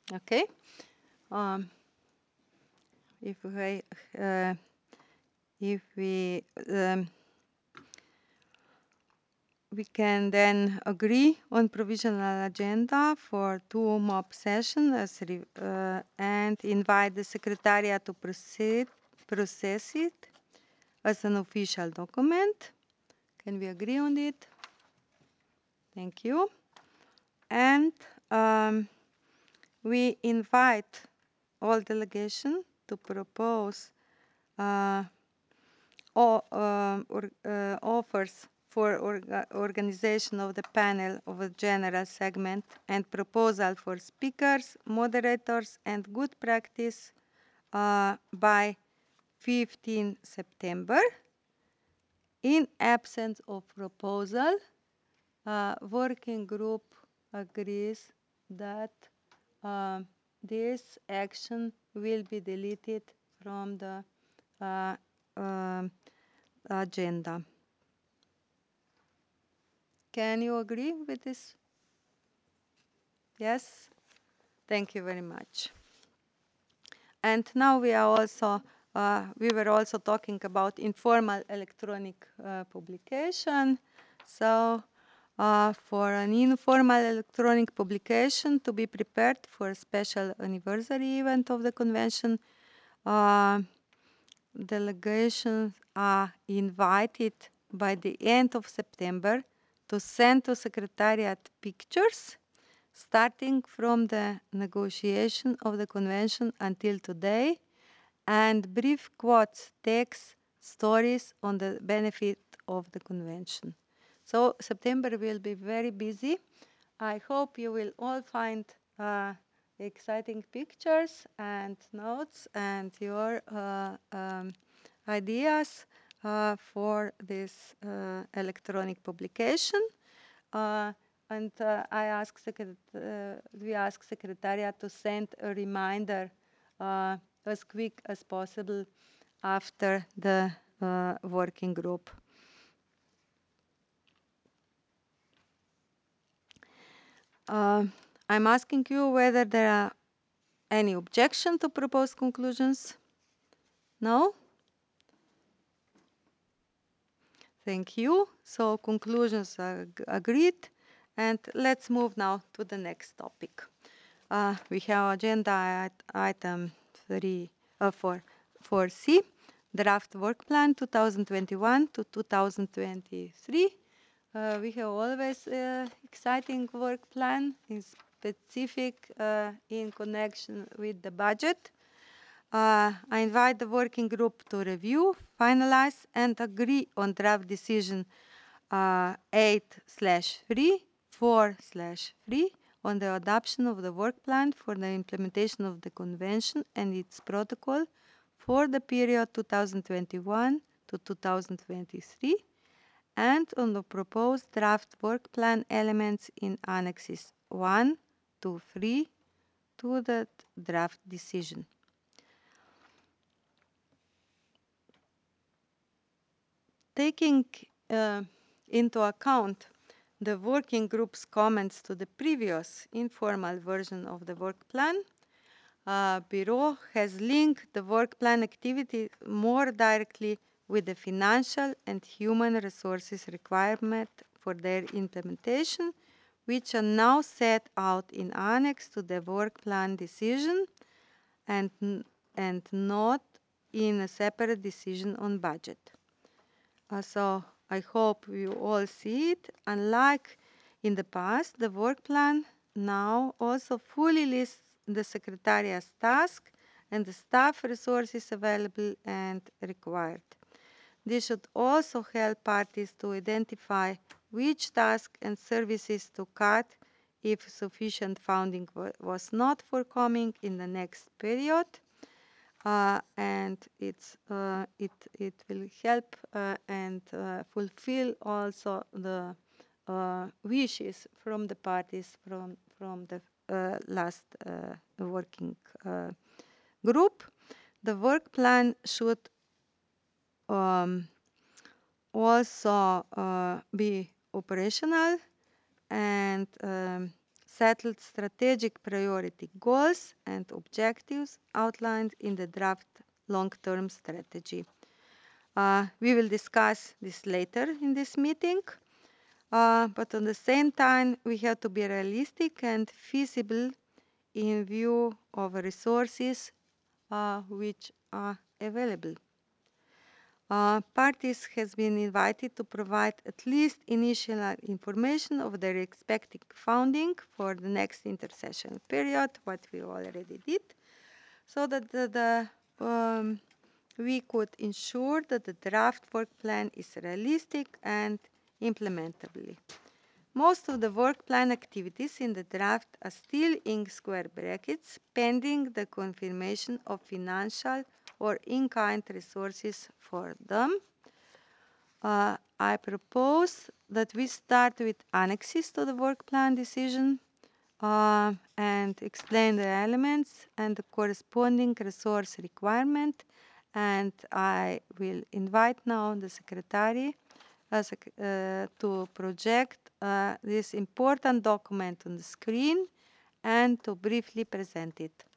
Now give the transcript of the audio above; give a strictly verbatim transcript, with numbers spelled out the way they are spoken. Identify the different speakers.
Speaker 1: Okay. Um, if we uh, if we um, we can then agree on provisional agenda for two mob sessions as re, uh, and invite the secretariat to proceed process it as an official document. Can we agree on it? Thank you. And um, we invite all delegation to propose uh, all, um, or, uh, offers for orga organization of the panel of a general segment and proposal for speakers, moderators, and good practice uh, by fifteenth September. In absence of proposal, uh, working group agrees that uh, this action will be deleted from the uh, um, agenda. Can you agree with this? Yes? Thank you very much. And now we are also, uh, we were also talking about informal electronic uh, publication. So uh, for an informal electronic publication to be prepared for a special anniversary event of the convention, uh, delegations are invited by the end of September to send to Secretariat pictures starting from the negotiation of the convention until today, and brief quotes, texts, stories on the benefit of the convention. So September will be very busy. I hope you will all find uh, exciting pictures and notes and your uh, um, ideas uh, for this uh, electronic publication. Uh, and uh, I ask secret uh, we ask Secretariat to send a reminder uh, as quick as possible after the uh, working group. Uh, I'm asking you whether there are any objection to proposed conclusions? No? Thank you. So conclusions are agreed. And let's move now to the next topic. Uh, we have agenda at item three, uh, four, four C, draft work plan two thousand twenty-one to two thousand twenty-three. Uh, we have always uh, exciting work plan in specific uh, in connection with the budget. Uh, I invite the working group to review, finalize, and agree on draft decision uh, eight slash three, four slash three on the adoption of the work plan for the implementation of the convention and its protocol for the period two thousand twenty-one to two thousand twenty-three, and on the proposed draft work plan elements in annexes one to three to the draft decision. Taking uh, into account the working group's comments to the previous informal version of the work plan, uh, Bureau has linked the work plan activity more directly with the financial and human resources requirement for their implementation, which are now set out in annex to the work plan decision and, and not in a separate decision on budget. Uh, so I hope you all see it. Unlike in the past, the work plan now also fully lists the Secretariat's task and the staff resources available and required. This should also help parties to identify which tasks and services to cut if sufficient funding was not forthcoming in the next period. Uh, and it's uh, it it will help uh, and uh, fulfill also the uh, wishes from the parties from from the uh, last uh, working uh, group. The work plan should um, also uh, be operational and um, settled strategic priority goals and objectives outlined in the draft long-term strategy. Uh, we will discuss this later in this meeting, uh, but at the same time, we have to be realistic and feasible in view of resources uh, which are available. Uh, parties has been invited to provide at least initial information of their expected funding for the next intersession period, what we already did, so that the, the, um, we could ensure that the draft work plan is realistic and implementable. Most of the work plan activities in the draft are still in square brackets, pending the confirmation of financial or in-kind resources for them. Uh, I propose that we start with annexes to the work plan decision uh, and explain the elements and the corresponding resource requirement. And I will invite now the secretary uh, sec uh, to project uh, this important document on the screen and to briefly present it.